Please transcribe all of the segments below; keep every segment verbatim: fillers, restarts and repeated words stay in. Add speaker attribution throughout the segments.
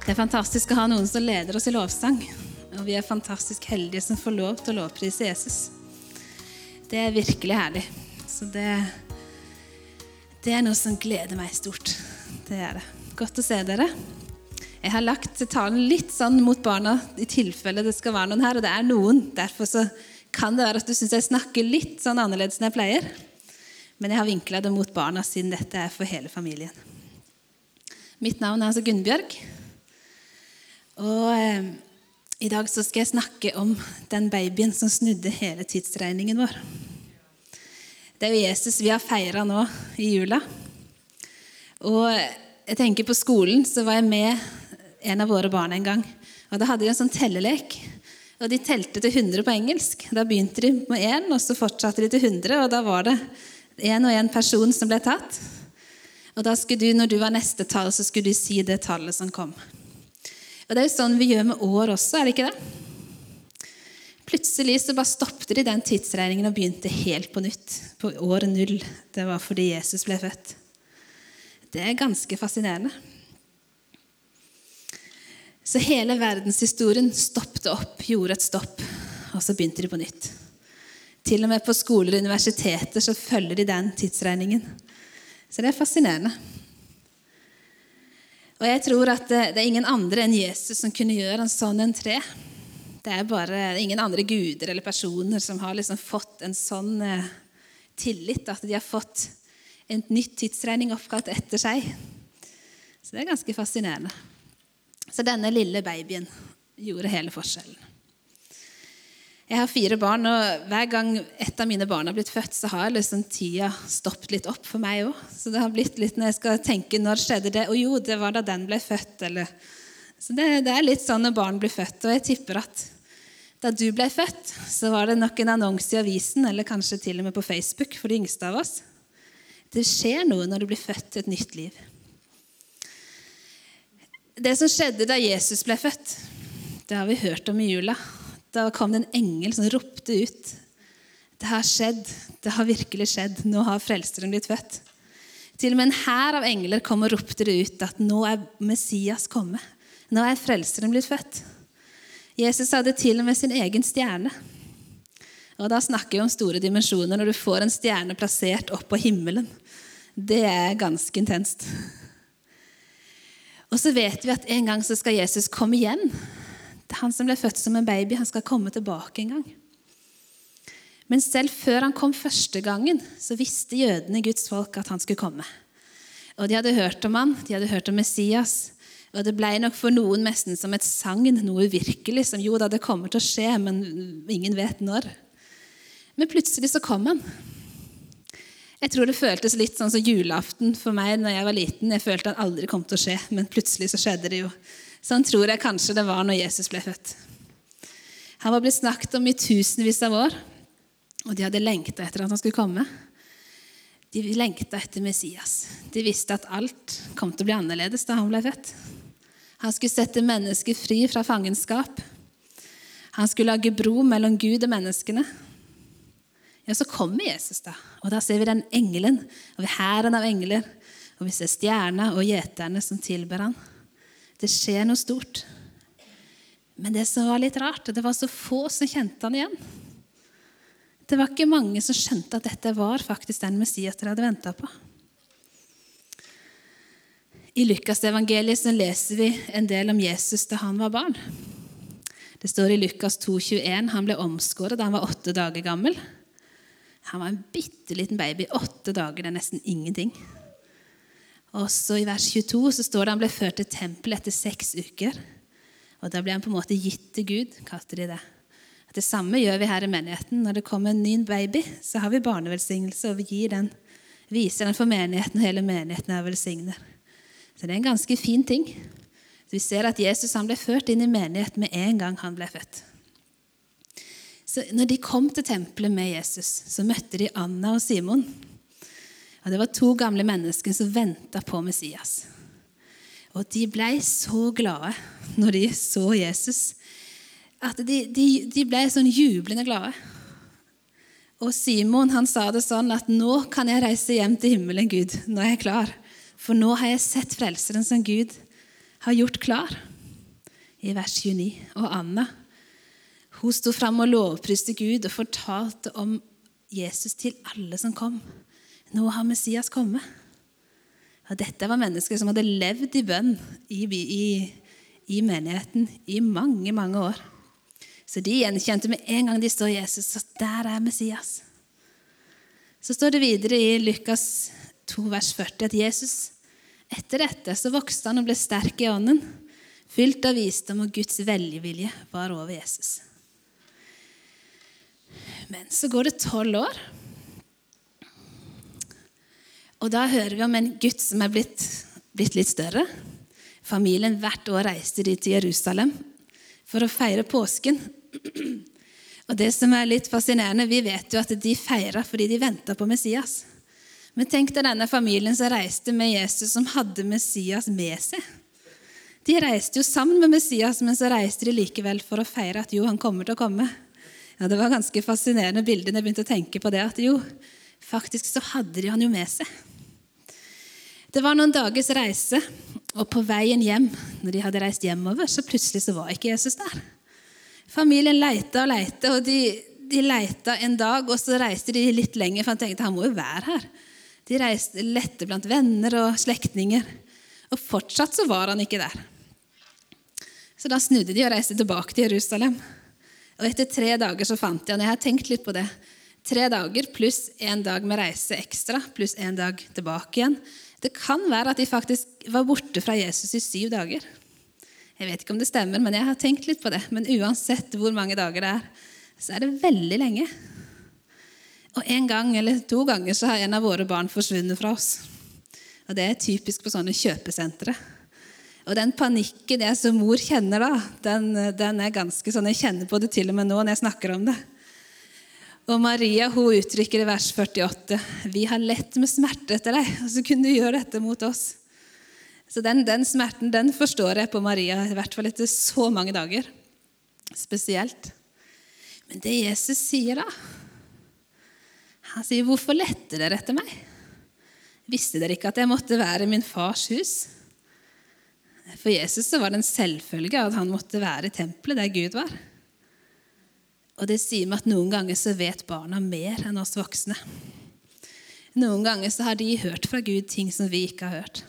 Speaker 1: Det er fantastisk å ha noen som leder oss i lovsang, og vi er fantastisk heldige som får lov til å lovprise Jesus. Det er virkelig herlig, så det, det er noe som gleder meg stort. Det er det. Godt å se dere. Jeg har lagt talen litt sånn mot barna i tilfelle det skal være noen her, og det er noen. Derfor så kan det være at du synes jeg snakker litt sånn annerledes enn jeg pleier. Men jeg har vinklet det mot barna siden dette er for hele familien. Mitt navn er altså Gunnbjørg. Og eh, i dag så skal jeg snakke om den babyen som snudde hele tidsregningen vår. Det er jo Jesus vi har feiret nå i jula. Og jeg tenker på skolen, så var jeg med en av våre barn en gang. Og da hadde de en sånn tellelek. Og de telte til hundre på engelsk. Da begynte de med en, og så fortsatte de til hundre. Og da var det en og en person som ble tatt. Og da skulle du, når du var neste tall, så skulle du si det tallet som kom. Og det er jo sånn vi gjør med år også, er det ikke det? Plutselig så bare stoppte de den tidsregningen og begynte helt på nytt. På år null. Det var fordi Jesus ble født. Det er ganske fascinerende. Så hele verdenshistorien stoppte opp, gjorde et stopp, og så begynte de på nytt. Til og med på skoler og universiteter så følger de den tidsregningen. Så det er fascinerende. Og jeg tror at det er ingen andre enn Jesus som kunne gjøre en sånn en tre. Det er bare ingen andre guder eller personer som har liksom fått en sånn eh, tillit, at de har fått en nytt tidsregning oppkalt etter seg. Så det er ganske fascinerende. Så denne lille babyen gjorde hele forskjellen. Jeg har fire barn, og hver gang et av mine barn har blitt født, så har liksom tida stoppet litt opp for meg også. Så det har blitt litt når jeg skal tenke, når skjedde det? Og jo, det var da den ble født. Eller. Så det, det er litt sånn når barn blir født, og jeg tipper at da du ble født, så var det nok en annonse i avisen, eller kanskje til og med på Facebook for de yngste av oss. Det skjer noe når du blir født til et nytt liv. Det som skjedde da Jesus ble født, det har vi hørt om i jula. Da kom det en engel som ropte ut. Det har skjedd, det har virkelig skjedd. Nå har frelseren blitt født. Til og med en hær av engler kom og ropte det ut at nå er Messias kommet. Nå er frelseren blitt født. Jesus hadde til og med sin egen stjerne. Og da snakker vi om store dimensjoner når du får en stjerne plassert opp på himmelen. Det er ganske intenst. Og så vet vi at en gang så skal Jesus komme igjen. Det er han som ble født som en baby, han skal komme tilbake en gang. Men selv før han kom første gangen, så visste jødene Guds folk at han skulle komme. Og de hadde hørt om han, de hadde hørt om Messias, og det ble nok for noen nesten som et sagn, noe virkelig, som jo da det kommer til å skje, men ingen vet når. Men plutselig så kom han. Jeg tror det føltes litt sånn som julaften for meg når jeg var liten. Jeg følte han aldri kom til å skje, men plutselig så skjedde det jo. Sånn tror jeg kanskje det var når Jesus ble født. Han var blitt snakket om i tusenvis av år, og de hadde lengtet etter at han skulle komme. De lengtet etter Messias. De visste at alt kom til å bli annerledes da han ble født. Han skulle sette mennesker fri fra fangenskap. Han skulle lage bro mellom Gud og menneskene. Ja, så kommer Jesus da, og da ser vi den engelen, og vi hæren av engler, og vi ser stjerner og gjeterne som tilber han. Det skjer noe stort. Men det som var litt rart, det var så få som kjente han igjen. Det var ikke mange som skjønte at dette var faktisk den Messias de hadde ventet på. I Lukas evangeliet så leser vi en del om Jesus da han var barn. Det står i Lukas to tjueen, han ble omskåret da han var åtte dager gammel. Han var en bitteliten baby, åtte dager, det er nesten ingenting. Og så i vers tjueto så står det han ble ført til tempelet etter seks uker. Og da ble han på en måte gitt til Gud, kalte de det. At det samme gjør vi her i menigheten. Når det kommer en ny baby, så har vi barnevelsignelse, og vi gir den, viser den for menigheten, og hele menigheten er velsignet. Så det er en ganske fin ting. Så vi ser at Jesus han ble ført inn i menigheten med en gang han ble født. Så når de kom til tempelet med Jesus, så møtte de Anna og Simon. Og det var to gamle mennesker som ventet på Messias. Og de ble så glade når de så Jesus, at de, de, de ble sånn jublende glade. Og Simon han sa det sånn at nå kan jeg reise hjem til himmelen, Gud. Nå er jeg klar. For nå har jeg sett frelseren som Gud har gjort klar. i vers tjueni. Og Anna, hun stod frem og lovpriste Gud og fortalte om Jesus til alle som kom. Nå har Messias kommet. Og dette var mennesker som hadde levd i bønn i, i, i menigheten i mange, mange år. Så de gjenkjente med en gang de så Jesus, så der er Messias. Så står det videre i Lukas to, vers førti, at Jesus, etter dette, så vokste han og ble sterk i ånden, fylt av visdom og Guds velvilje var over Jesus. Men så går det tolv år, og da hører vi om en gutt som er blitt, blitt litt større. Familien hvert år reiste de til Jerusalem for å feire påsken. Og det som er litt fascinerende, vi vet jo at de feiret fordi de ventet på Messias. Men tenk deg denne familien som reiste med Jesus, som hadde Messias med seg. De reiste jo sammen med Messias, men så reiste de likevel for å feire at jo, han kommer til å komme. Ja, det var ganske fascinerende bilder når jeg begynte å tenke på det, at jo, faktisk så hadde de han jo med seg. Det var noen dagers reise, og på veien hjem, når de hadde reist hjemover, så plutselig så var ikke Jesus der. Familien lette og lette, og de, de lette en dag, og så reiste de litt lenger, for han tenkte, han må jo være her. De reiste lette blant venner og slektninger, og fortsatt så var han ikke der. Så da snudde de og reiste tilbake til Jerusalem. Og etter tre dager så fant de han. Jeg har tenkt litt på det. Tre dager pluss en dag med reise ekstra, pluss en dag tilbake igjen. Det kan være at de faktisk var borte fra Jesus i syv dager. Jeg vet ikke om det stemmer, men jeg har tenkt litt på det. Men uansett hvor mange dager det er, så er det veldig lenge. Og en gang eller to ganger så har en av våre barn forsvunnet fra oss. Og det er typisk på sånne kjøpesentre. Og den panikken jeg som mor kjenner da, den, den er ganske sånn, jeg kjenner på det til og med nå når jeg snakker om det. Og Maria, hun uttrykker i vers førtiåtte, vi har lett med smerte etter deg, og så kunne du gjøre dette mot oss. Så den, den smerten, den forstår jeg på Maria, i hvert fall etter så mange dager, spesielt. Men det Jesus sier da, han sier, hvorfor lette dere etter meg? Visste dere ikke at jeg måtte være i min fars hus? For Jesus så var det en selvfølge at han måtte være i tempelet der Gud var. Og det sier meg at noen ganger så vet barna mer enn oss voksne. Noen ganger så har de hørt fra Gud ting som vi ikke har hørt.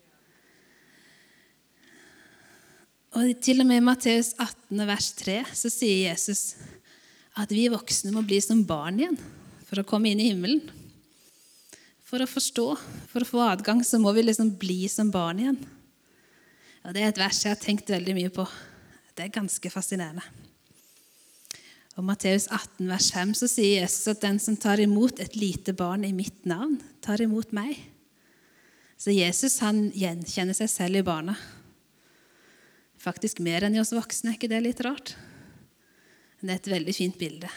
Speaker 1: Og til og med i Matteus atten, vers tre, så sier Jesus at vi voksne må bli som barn igjen for å komme inn i himmelen. For å forstå, for å få adgang, så må vi liksom bli som barn igjen. Og det er et vers jeg har tenkt veldig mye på. Det er ganske fascinerende. Og Matteus atten, vers fem, så sier Jesus at den som tar imot et lite barn i mitt navn, tar imot meg. Så Jesus, han gjenkjenner seg selv i barna. Faktisk mer enn i oss voksne, er ikke det litt rart? Det er et veldig fint bilde.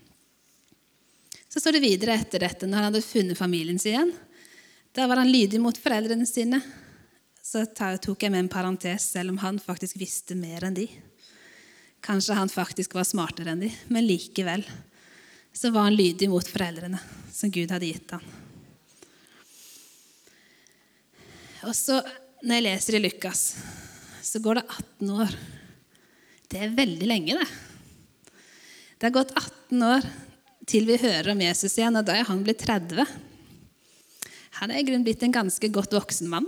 Speaker 1: Så står det videre etter dette, når han hadde funnet familien sin igjen. Da var han lydig mot foreldrene sine. Så tok jeg med en parentes, selv om han faktisk visste mer enn de. Kanskje han faktisk var smartere enn de, men likevel så var han lydig mot foreldrene som Gud hadde gitt han. Og så, når jeg leser i Lukas, så går det atten år. Det er veldig lenge det. Det har gått atten år til vi hører om Jesus igjen, og da er han blitt tretti. Han er i grunnen blitt en ganske godt voksen mann.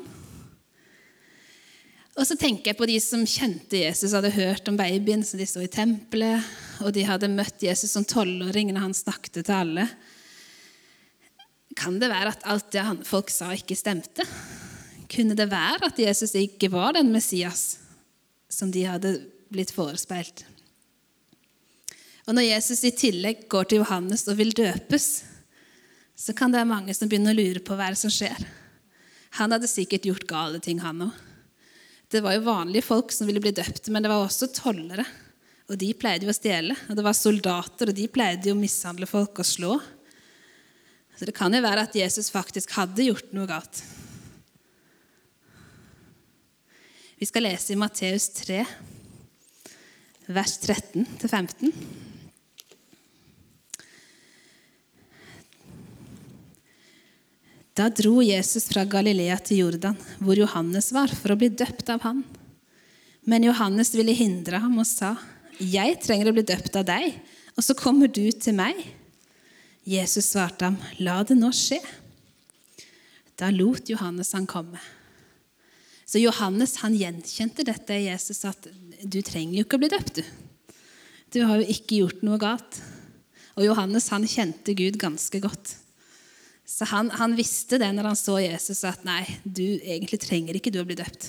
Speaker 1: Og så tenker jeg på de som kjente Jesus, hadde hørt om babyen, så de stod i tempelet, og de hadde møtt Jesus som tolvåring når han snakket til alle. Kan det være at alt det folk sa ikke stemte? Kunne det være at Jesus ikke var den Messias som de hadde blitt forespeilt? Og når Jesus i tillegg går til Johannes og vil døpes, så kan det være mange som begynner å lure på hva som skjer. Han hadde sikkert gjort gale ting, han også. Det var jo vanlige folk som ville bli døpt, men det var også tollere. Og de pleide jo å stjele. Og det var soldater, og de pleide jo å mishandle folk og slå. Så det kan jo være at Jesus faktisk hadde gjort noe galt. Vi skal lese i Matteus tre, vers tretten til femten. Da dro Jesus fra Galilea til Jordan, hvor Johannes var, for å bli døpt av han. Men Johannes ville hindre ham og sa, «Jeg trenger å bli døpt av deg, og så kommer du til meg.» Jesus svarte ham, «La det nå skje.» Da lot Johannes han komme. Så Johannes han gjenkjente dette i Jesus, at du trenger jo ikke å bli døpt, du. Du har jo ikke gjort noe galt. Og Johannes han kjente Gud ganske godt. Så han, han visste det når han så Jesus, at nei, du egentlig trenger ikke du å bli døpt.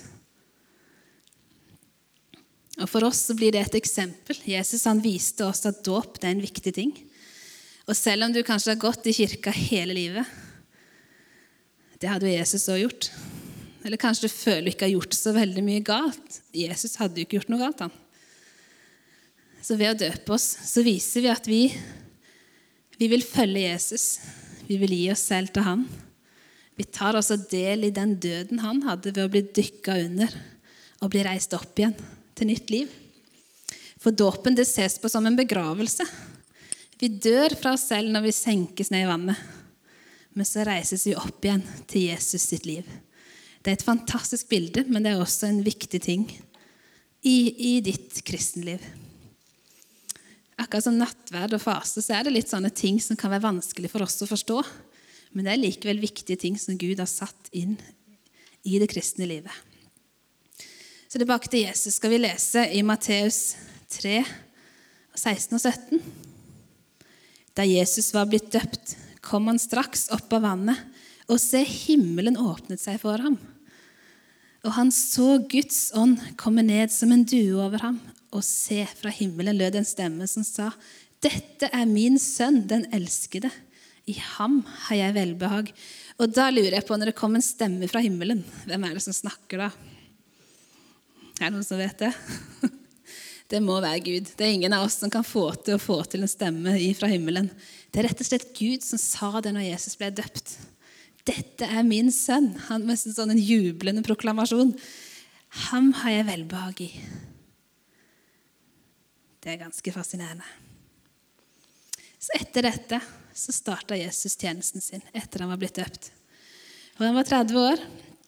Speaker 1: Og for oss så blir det et eksempel. Jesus han viste oss at dåp det er en viktig ting. Og selv om du kanskje har gått i kirka hele livet, det hadde jo Jesus også gjort. Eller kanskje du føler du ikke har gjort så veldig mye galt. Jesus hadde jo ikke gjort noe galt, han. Så ved å døpe oss, så viser vi at vi, vi vil følge Jesus. Vi vil gi oss selv til han. Vi tar også del i den døden han hadde ved å bli dykket under og bli reist opp igjen til nytt liv. For dåpen det ses på som en begravelse. Vi dør fra oss selv når vi senkes ned i vannet. Men så reises vi opp igjen til Jesus sitt liv. Det er et fantastisk bilde, men det er også en viktig ting i, i ditt kristenliv. Akkurat som nattverd og fase, så er det litt sånne ting som kan være vanskelig for oss å forstå. Men det er likevel viktige ting som Gud har satt inn i det kristne livet. Så tilbake til Jesus skal vi lese i Matteus tre, seksten og sytten. Da Jesus var blitt døpt, kom han straks opp av vannet, og se himmelen åpnet seg for ham. Og han så Guds ånd komme ned som en due over ham, og se fra himmelen lød en stemme som sa, «Dette er min sønn, den elskede. I ham har jeg velbehag.» Og da lurer jeg på, når det kom en stemme fra himmelen, hvem er det som snakker da? Er det noen som vet det? Det må være Gud. Det er ingen av oss som kan få til å få til en stemme fra himmelen. Det er rett og slett Gud som sa det når Jesus ble døpt. Dette er min sønn. Han med sånn en jublende proklamasjon. Ham har jeg velbehag i. Det er ganske fascinerende. Så etter dette så startet Jesus tjenesten sin, etter han var blitt døpt. Og han var tretti år.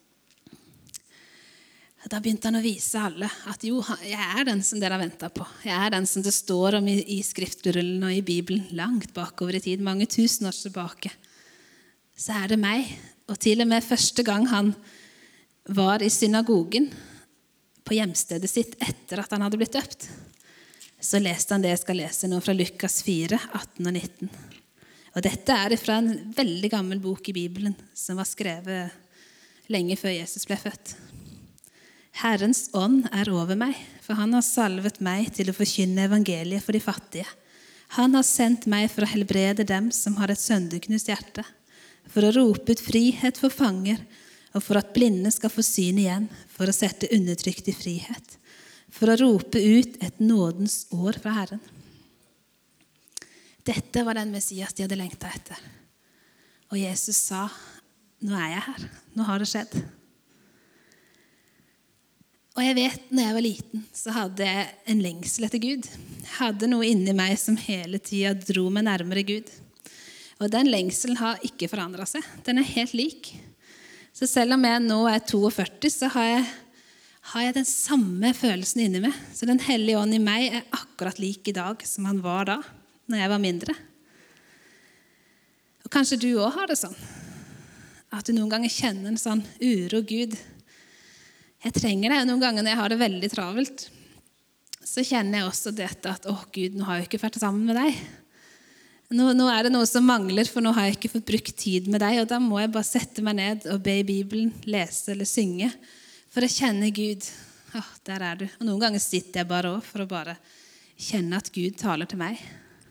Speaker 1: Da begynte han å vise alle at jo, jeg er den som dere har ventet på. Jeg er den som det står om i, i skriftrullen og i Bibelen, langt bakover i tid, mange tusen år tilbake. Så er det meg. Og til og med første gang han var i synagogen på hjemstedet sitt etter at han hadde blitt døpt, så leste han det jeg skal lese nå fra Lukas fire, atten og nitten. Og dette er fra en veldig gammel bok i Bibelen som var skrevet lenge før Jesus ble født. Herrens ånd er over meg, for han har salvet meg til å forkynne evangeliet for de fattige. Han har sendt meg for å helbrede dem som har et sønderknust hjerte, for å rope ut frihet for fanger, og for at blinde skal få syn igjen, for å sette undertrykt i frihet, for å rope ut et nådens år fra Herren. Dette var den Messias de hadde lengtet etter. Og Jesus sa, nå er jeg her, nå har det skjedd. Og jeg vet, når jeg var liten, så hadde jeg en lengsel etter Gud. Jeg hadde noe inni meg som hele tiden dro meg nærmere Gud. Og den lengselen har ikke forandret seg. Den er helt lik. Så selv om jeg nå er førti to, så har jeg, har jeg den samme følelsen inni meg. Så den hellige ånd i meg er akkurat lik i dag som han var da, når jeg var mindre. Og kanskje du også har det sånn. At du noen ganger kjenner en sånn uro, Gud. Jeg trenger det noen ganger når jeg har det veldig travelt. Så kjenner jeg også dette at, åh Gud, nå har jeg ikke vært sammen med deg. Nå, nå er det noe som mangler, for nå har jeg ikke fått brukt tid med deg, og da må jeg bare sette meg ned og be i Bibelen, lese eller synge, for å kjenne Gud. Åh, der er du. Og noen ganger sitter jeg bare også for å bare kjenne at Gud taler til meg.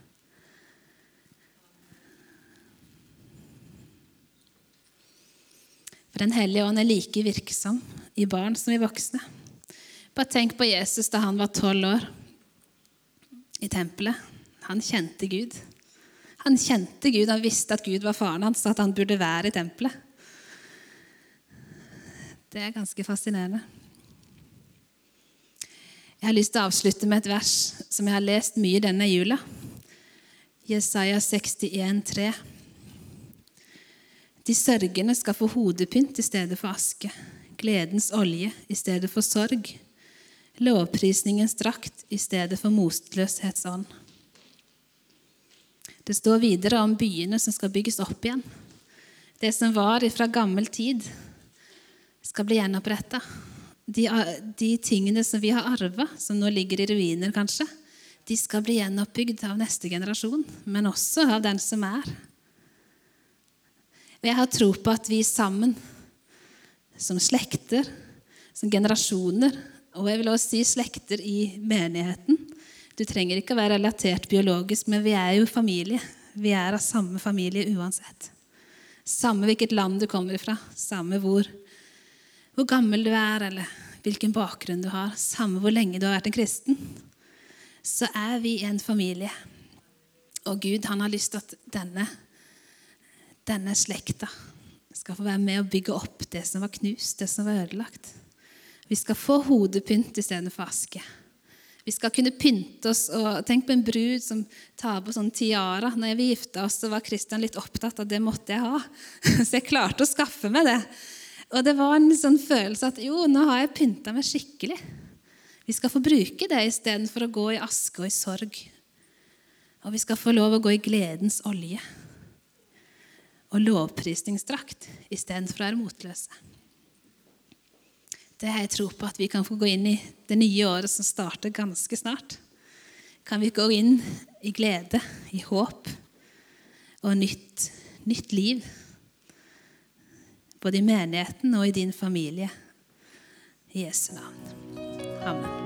Speaker 1: For den hellige ånd er like virksom i barn som i voksne. Bare tenk på Jesus da han var tolv år i tempelet. Han kjente Gud. Han kjente Gud, han visste at Gud var faren hans, at han burde være i tempelet. Det er ganske fascinerende. Jeg har lyst til å avslutte med et vers som jeg har lest mye denne jula. Jesaja sekstien tre. De sørgende skal få hodepynt i stedet for aske, gledens olje i stedet for sorg. Lovprisningens drakt i stedet for motløshetsånd. Det står videre om byene som skal bygges opp igjen. Det som var fra gammel tid skal bli gjenopprettet. De, de tingene som vi har arvet, som nå ligger i ruiner kanskje, de skal bli gjenoppbygd av neste generasjon, men også av den som er. Og jeg har tro på at vi sammen, som slekter, som generasjoner, og jeg vil også si slekter i menigheten. Du trenger ikke å være relatert biologisk, men vi er jo familie. Vi er av samme familie uansett. Samme hvilket land du kommer fra, samme hvor, hvor gammel du er, eller hvilken bakgrunn du har, samme hvor lenge du har vært en kristen, så er vi en familie. Og Gud, han har lyst til at denne, denne slekta skal få være med og bygge opp det som var knust, det som var ødelagt. Vi skal få hodepynt i stedet for aske. Vi skal kunne pynte oss, og tenk på en brud som tar på sånn tiara. Når vi gifta oss, så var Kristian litt opptatt at det måtte jeg ha. Så jeg klarte å skaffe meg det. Og det var en sånn følelse at jo, nå har jeg pyntet meg skikkelig. Vi skal få bruke det i stedet for å gå i aske og i sorg. Og vi skal få lov å gå i gledens olje. Og lovprisningsdrakt i stedet for å være motløse. Det har jeg tro på at vi kan få gå inn i det nye året som starter ganske snart. Kan vi gå inn i glede, i håp og nytt, nytt liv. Både i menigheten og i din familie. I Jesu navn. Amen.